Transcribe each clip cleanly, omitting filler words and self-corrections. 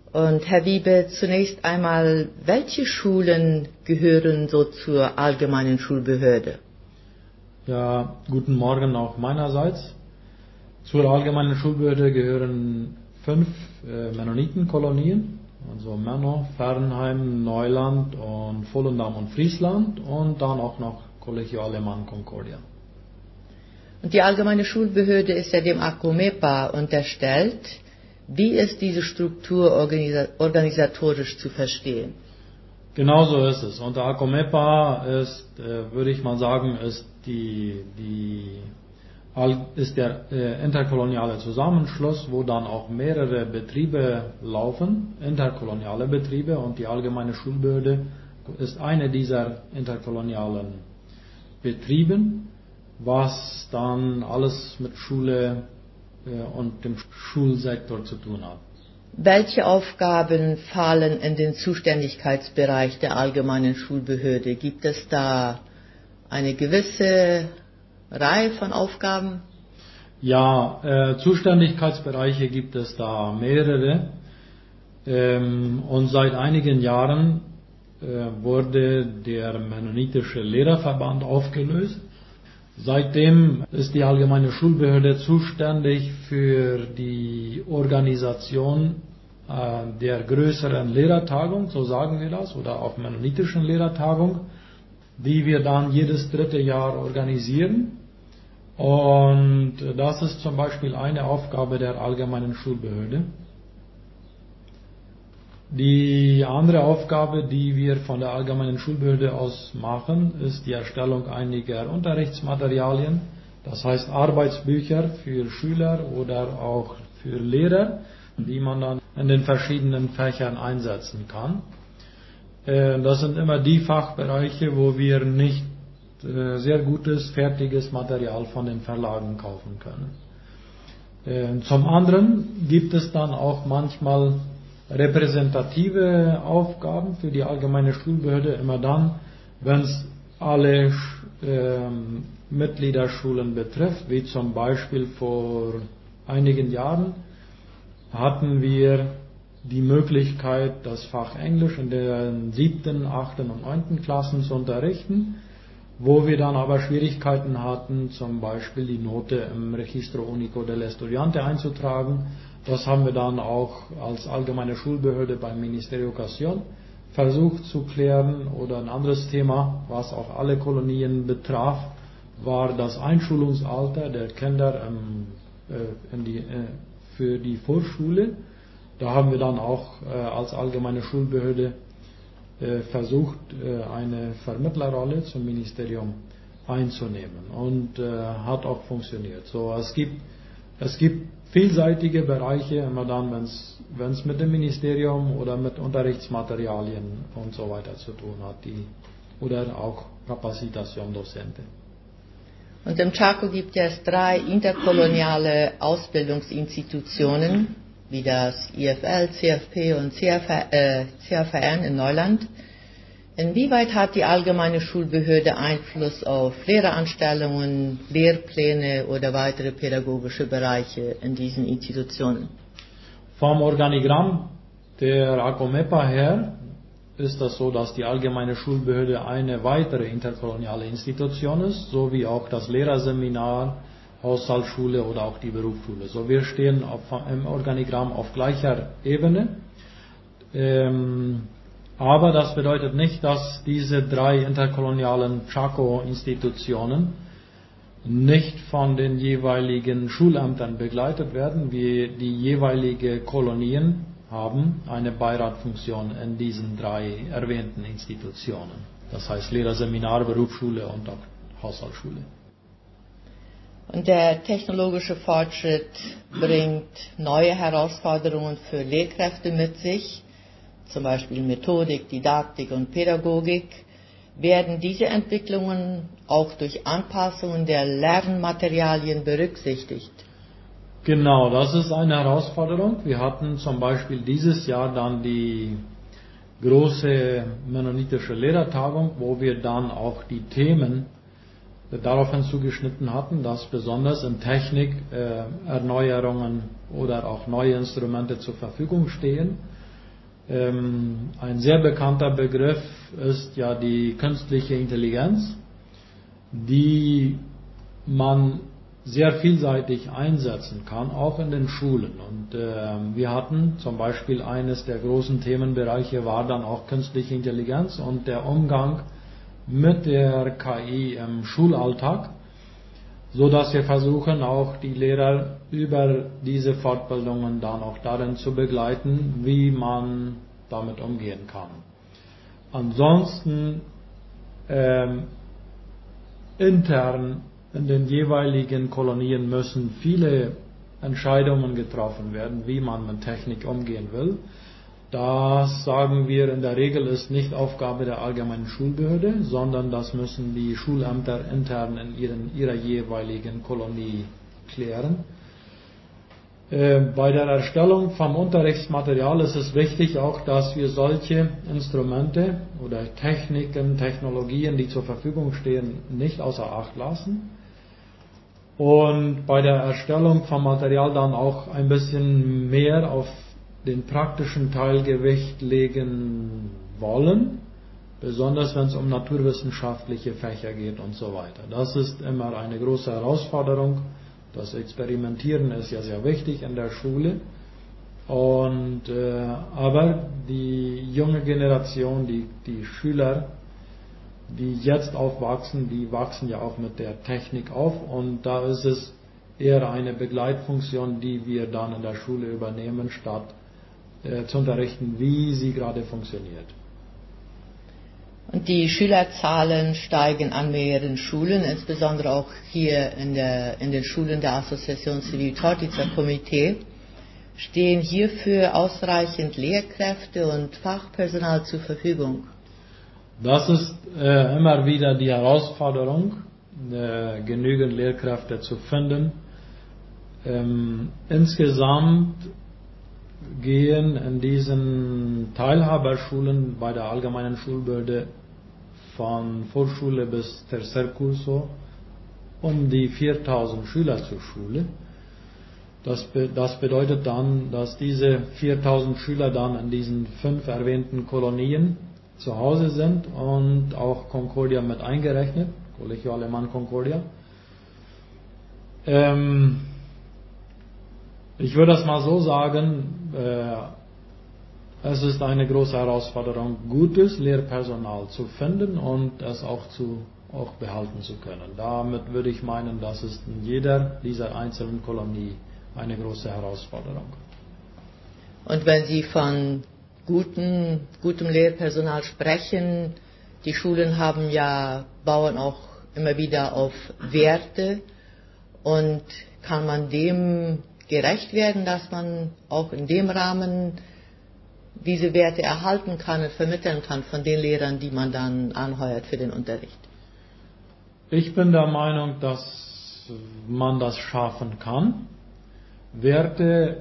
Und Herr Wiebe, zunächst einmal, welche Schulen gehören so zur allgemeinen Schulbehörde? Ja, guten Morgen auch meinerseits. Zur allgemeinen Schulbehörde gehören 5 Mennonitenkolonien, also Menno, Fernheim, Neuland und Volendam und Friesland und dann auch noch Colegio Alemán Concordia. Und die allgemeine Schulbehörde ist ja dem ACOMEPA unterstellt. Wie ist diese Struktur organisatorisch zu verstehen? Genau so ist es. Und der ACOMEPA ist, würde ich mal sagen, ist der interkoloniale Zusammenschluss, wo dann auch mehrere Betriebe laufen, interkoloniale Betriebe, und die allgemeine Schulbehörde ist eine dieser interkolonialen Betrieben, was dann alles mit Schule und dem Schulsektor zu tun hat. Welche Aufgaben fallen in den Zuständigkeitsbereich der allgemeinen Schulbehörde? Gibt es da eine gewisse Reihe von Aufgaben? Ja, Zuständigkeitsbereiche gibt es da mehrere. Und seit einigen Jahren wurde der Mennonitische Lehrerverband aufgelöst. Seitdem ist die allgemeine Schulbehörde zuständig für die Organisation der größeren Lehrertagung, so sagen wir das, oder auch mennonitischen Lehrertagung, die wir dann jedes 3. Jahr organisieren. Und das ist zum Beispiel eine Aufgabe der allgemeinen Schulbehörde. Die andere Aufgabe, die wir von der allgemeinen Schulbehörde aus machen, ist die Erstellung einiger Unterrichtsmaterialien, das heißt Arbeitsbücher für Schüler oder auch für Lehrer, die man dann in den verschiedenen Fächern einsetzen kann. Das sind immer die Fachbereiche, wo wir nicht sehr gutes, fertiges Material von den Verlagen kaufen können. Zum anderen gibt es dann auch manchmal repräsentative Aufgaben für die allgemeine Schulbehörde, immer dann, wenn es alle Mitgliederschulen betrifft, wie zum Beispiel vor einigen Jahren hatten wir die Möglichkeit, das Fach Englisch in den 7., 8. und 9. Klassen zu unterrichten, wo wir dann aber Schwierigkeiten hatten, zum Beispiel die Note im Registro Único del Estudiante einzutragen. Das haben wir dann auch als allgemeine Schulbehörde beim Ministerio Educación versucht zu klären. Oder ein anderes Thema, was auch alle Kolonien betraf, war das Einschulungsalter der Kinder für die Vorschule. Da haben wir dann auch als allgemeine Schulbehörde versucht, eine Vermittlerrolle zum Ministerium einzunehmen, und hat auch funktioniert. So, es gibt vielseitige Bereiche, immer dann, wenn es mit dem Ministerium oder mit Unterrichtsmaterialien und so weiter zu tun hat, oder auch Capacitación Docente. Und im Chaco gibt es 3 interkoloniale Ausbildungsinstitutionen, wie das IFL, CFP und CFN in Neuland. Inwieweit hat die allgemeine Schulbehörde Einfluss auf Lehreranstellungen, Lehrpläne oder weitere pädagogische Bereiche in diesen Institutionen? Vom Organigramm der ACOMEPA her ist das so, dass die allgemeine Schulbehörde eine weitere interkoloniale Institution ist, sowie auch das Lehrerseminar, Haushaltsschule oder auch die Berufsschule. So, wir stehen im Organigramm auf gleicher Ebene. Aber das bedeutet nicht, dass diese 3 interkolonialen Chaco-Institutionen nicht von den jeweiligen Schulämtern begleitet werden, wie die jeweilige Kolonien haben eine Beiratfunktion in diesen 3 erwähnten Institutionen. Das heißt Lehrerseminar, Berufsschule und auch Haushaltsschule. Und der technologische Fortschritt bringt neue Herausforderungen für Lehrkräfte mit sich, zum Beispiel Methodik, Didaktik und Pädagogik. Werden diese Entwicklungen auch durch Anpassungen der Lernmaterialien berücksichtigt? Genau, das ist eine Herausforderung. Wir hatten zum Beispiel dieses Jahr dann die große mennonitische Lehrertagung, wo wir dann auch die Themen daraufhin zugeschnitten hatten, dass besonders in Technik Erneuerungen oder auch neue Instrumente zur Verfügung stehen. Ein sehr bekannter Begriff ist ja die künstliche Intelligenz, die man sehr vielseitig einsetzen kann, auch in den Schulen. Und wir hatten zum Beispiel eines der großen Themenbereiche war dann auch künstliche Intelligenz und der Umgang mit der KI im Schulalltag, so dass wir versuchen, auch die Lehrer über diese Fortbildungen dann auch darin zu begleiten, wie man damit umgehen kann. Ansonsten intern in den jeweiligen Kolonien müssen viele Entscheidungen getroffen werden, wie man mit Technik umgehen will. Das, sagen wir, in der Regel ist nicht Aufgabe der allgemeinen Schulbehörde, sondern das müssen die Schulämter intern in ihrer jeweiligen Kolonie klären. Bei der Erstellung vom Unterrichtsmaterial ist es wichtig auch, dass wir solche Instrumente oder Techniken, Technologien, die zur Verfügung stehen, nicht außer Acht lassen. Und bei der Erstellung vom Material dann auch ein bisschen mehr auf den praktischen Teil Gewicht legen wollen, besonders wenn es um naturwissenschaftliche Fächer geht und so weiter. Das ist immer eine große Herausforderung. Das Experimentieren ist ja sehr wichtig in der Schule. Aber die junge Generation, die Schüler, die jetzt aufwachsen, die wachsen ja auch mit der Technik auf und da ist es eher eine Begleitfunktion, die wir dann in der Schule übernehmen, statt zu unterrichten, wie sie gerade funktioniert. Und die Schülerzahlen steigen an mehreren Schulen, insbesondere auch hier in den Schulen der Association Civil Chortica Komitee. Stehen hierfür ausreichend Lehrkräfte und Fachpersonal zur Verfügung? Das ist immer wieder die Herausforderung, genügend Lehrkräfte zu finden. Insgesamt gehen in diesen Teilhaberschulen bei der allgemeinen Schulbehörde von Vorschule bis Tercer Curso um die 4000 Schüler zur Schule. Das bedeutet dann, dass diese 4000 Schüler dann in diesen 5 erwähnten Kolonien zu Hause sind und auch Concordia mit eingerechnet, Colegio Alemán Concordia. Ich würde das mal so sagen, es ist eine große Herausforderung, gutes Lehrpersonal zu finden und es auch behalten zu können. Damit würde ich meinen, das ist in jeder dieser einzelnen Kolonie eine große Herausforderung. Und wenn Sie von gutem Lehrpersonal sprechen, die Schulen bauen auch immer wieder auf Werte und kann man dem gerecht werden, dass man auch in dem Rahmen diese Werte erhalten kann und vermitteln kann von den Lehrern, die man dann anheuert für den Unterricht? Ich bin der Meinung, dass man das schaffen kann. Werte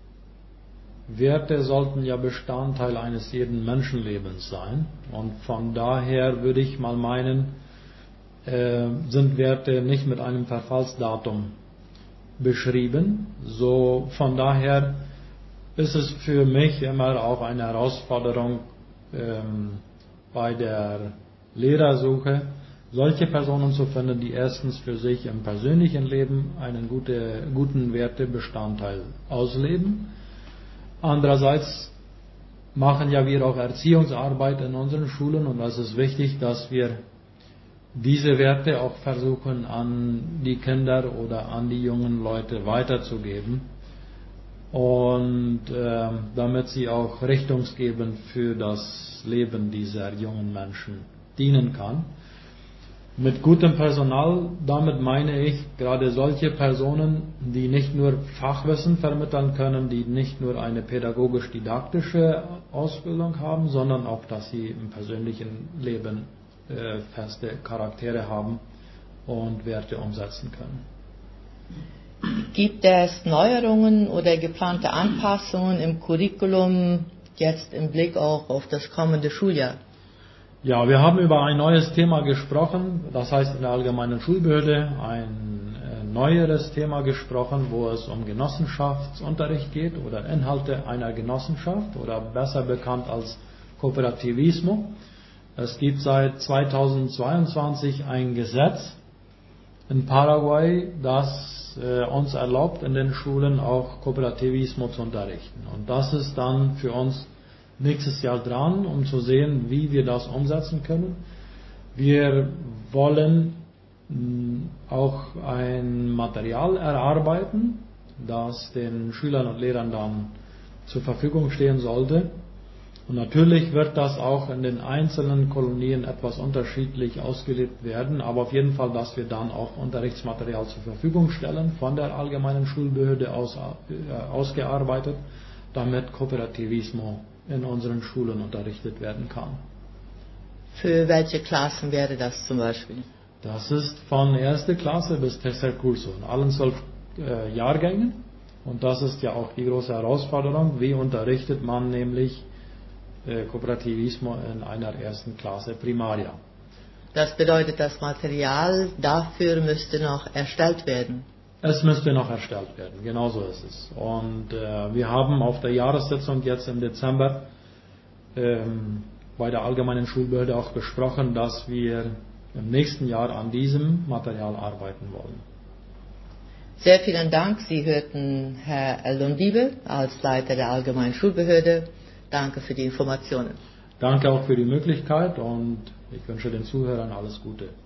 sollten ja Bestandteil eines jeden Menschenlebens sein. Und von daher würde ich mal meinen, sind Werte nicht mit einem Verfallsdatum beschrieben. So, von daher ist es für mich immer auch eine Herausforderung bei der Lehrersuche, solche Personen zu finden, die erstens für sich im persönlichen Leben einen guten Wertebestandteil ausleben. Andererseits machen ja wir auch Erziehungsarbeit in unseren Schulen und es ist wichtig, dass wir diese Werte auch versuchen an die Kinder oder an die jungen Leute weiterzugeben und damit sie auch richtungsgebend für das Leben dieser jungen Menschen dienen kann. Mit gutem Personal, damit meine ich gerade solche Personen, die nicht nur Fachwissen vermitteln können, die nicht nur eine pädagogisch-didaktische Ausbildung haben, sondern auch, dass sie im persönlichen Leben feste Charaktere haben und Werte umsetzen können. Gibt es Neuerungen oder geplante Anpassungen im Curriculum jetzt im Blick auch auf das kommende Schuljahr? Ja, wir haben über ein neues Thema gesprochen, das heißt in der allgemeinen Schulbehörde ein neueres Thema gesprochen, wo es um Genossenschaftsunterricht geht oder Inhalte einer Genossenschaft oder besser bekannt als Kooperativismo. Es gibt seit 2022 ein Gesetz in Paraguay, das uns erlaubt, in den Schulen auch Kooperativismo zu unterrichten. Und das ist dann für uns nächstes Jahr dran, um zu sehen, wie wir das umsetzen können. Wir wollen auch ein Material erarbeiten, das den Schülern und Lehrern dann zur Verfügung stehen sollte. Und natürlich wird das auch in den einzelnen Kolonien etwas unterschiedlich ausgelegt werden, aber auf jeden Fall, dass wir dann auch Unterrichtsmaterial zur Verfügung stellen, von der allgemeinen Schulbehörde aus ausgearbeitet, damit Kooperativismo in unseren Schulen unterrichtet werden kann. Für welche Klassen wäre das zum Beispiel? Das ist von 1. Klasse bis Tercer Curso, in allen 12 Jahrgängen. Und das ist ja auch die große Herausforderung, wie unterrichtet man nämlich Kooperativismo in einer 1. Klasse Primaria. Das bedeutet, das Material dafür müsste noch erstellt werden. Es müsste noch erstellt werden, genau so ist es. Und wir haben auf der Jahressitzung jetzt im Dezember bei der allgemeinen Schulbehörde auch besprochen, dass wir im nächsten Jahr an diesem Material arbeiten wollen. Sehr vielen Dank. Sie hörten Herr Eldondive als Leiter der allgemeinen Schulbehörde. Danke für die Informationen. Danke auch für die Möglichkeit und ich wünsche den Zuhörern alles Gute.